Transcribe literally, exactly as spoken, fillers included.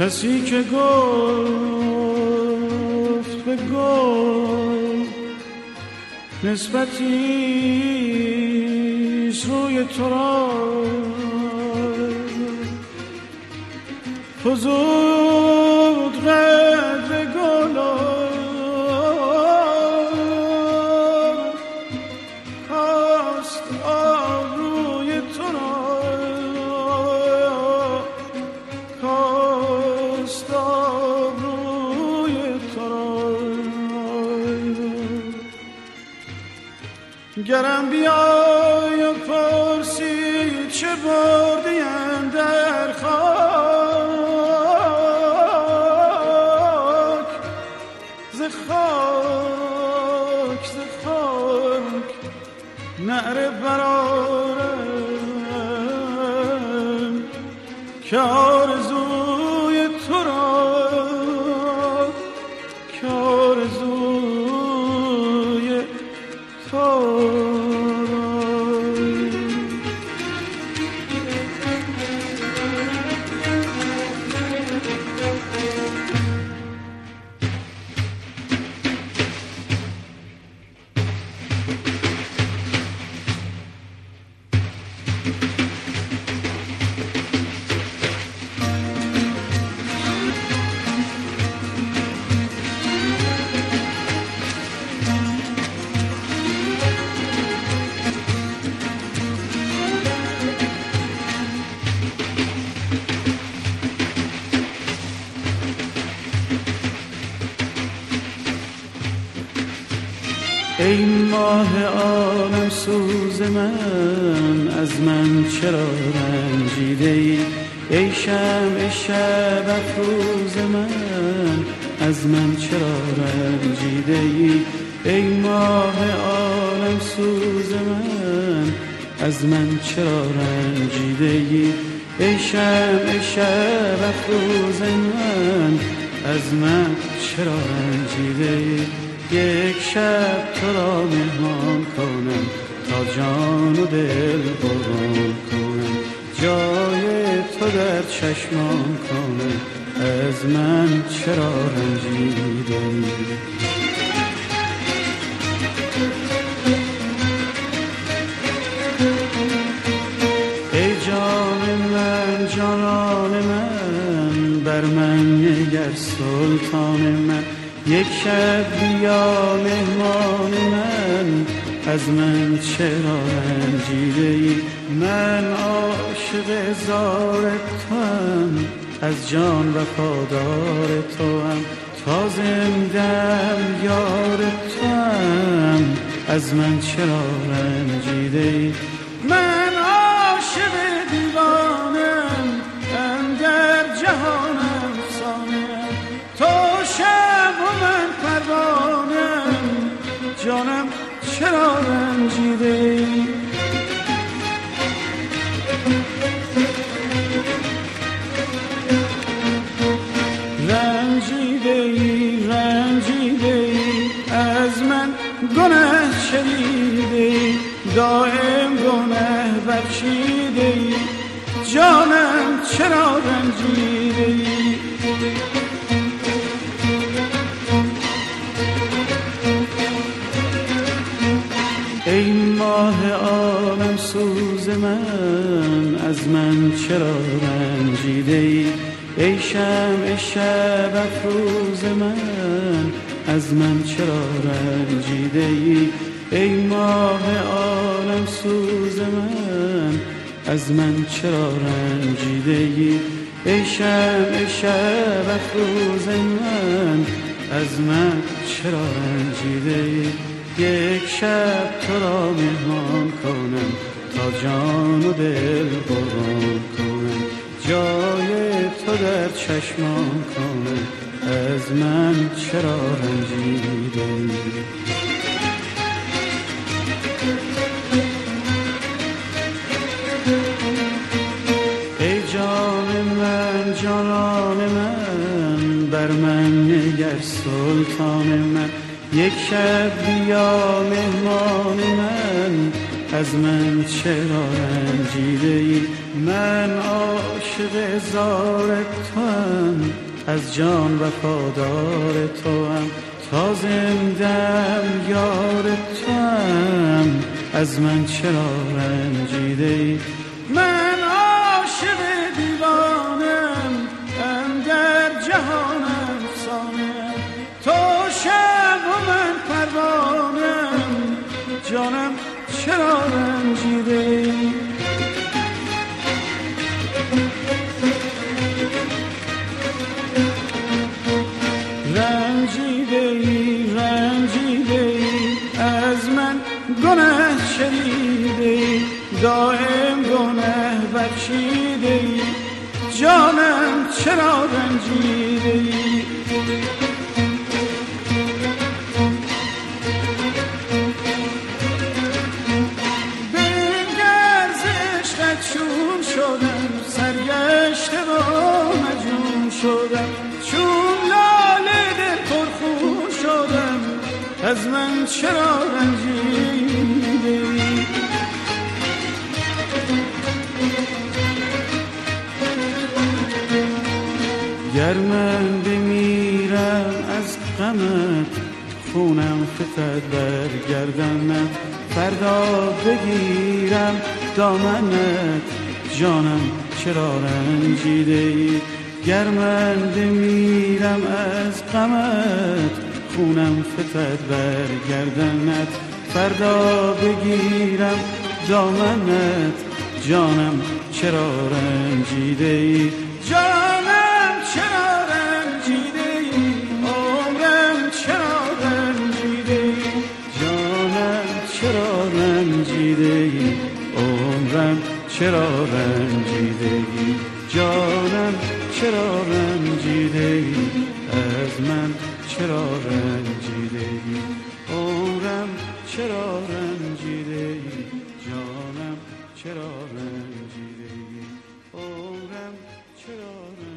کسی که گفت به گل نسبتیش روی تو را فزود قدر گل خواست آبروی تو را خواست آبروی تو را گرم بیای و پرسی چه بردیم در خاک ز خاک ز خاک نعره برارم که آرزوی تو را که آرزوی تو ای ماه عالم سوز من از من چرا رنجیده ای ای شمع شب افروز من از من چرا رنجیده ای ای ماه عالم سوز من از من چرا رنجیده ای ای شمع شب افروز من از من چرا رنجیده ای یک شب تو را مهمان کنم تا جان و دل قربان کنم جای تو در چشمان کنم از من چرا رنجیده ای ای جان من جانان من بر من نگر سلطان من یک شب بیا مهمان من از من چرا رنجیده ای من عاشق زار توام از جان وفادار توام تا زندم یار توام از من چرا رنجیده ای من عاشق دیوانم اندر جهانم فسانم تو شب و من پروانم جانم چرا رنجیده ای رنجیده ای رنجیده ای از من گناه شدیده ای دائم گناه بخشیده ای جانم چرا رنجیده ای ای ماه عالم سوز من از من چرا رنجیده ای ای شمع شب افروز من از من چرا رنجیده ای ای ماه عالم سوز من از من چرا رنجیده ای ای شمع شب افروز من از من چرا رنجیده ای یک شب تو را مهمان کنم تا جان و دل قربان کنم جای تو در چشمان کنم از من چرا رنجیده ای ای جان من جانان من بر من نگر سلطان من یک شب بیا مهمان من از من چرا رنجیده ای؟ من عاشق زار توام، از جان وفادار توام، تا زندم یار توام، از من چرا رنجیده ای؟ من عاشق دیوانم، اندر جهان افسانه، تو شب و من پروانم، جانم چرا رنجیده ای؟ رنجیده ای رنجیده ای از من گناه شنیده ای، دائم گناه بخشیده ای، جانم چرا رنجیده ای؟ بنگر ز عشقت چون شدم، سرگشته و مجنون شدم، چون لاله دل پرخون شدم، از من چرا رنجیده ای؟ گر من بمیرم از غمت، خونم فتد بر گردنت، فردا بگیرم دامنت، جانم چرا رنجیده ای؟ گر من بمیرم از غمت، خونم فتد بر گردنت، فردا بگیرم دامنت، جانم چرا رنجیده ای؟ جانم چرا رنجیده ای؟ عمرم چرا رنجیده ای؟ جانم چرا رنجیده ای؟ عمرم چرا رنجیده ای؟ جانم چرا رنجیده ای؟ از من چرا رنجیده ای؟ عمرم چرا رنجیده ای؟ جانم چرا رنجیده ای؟ عمرم چرا رنجیده ای؟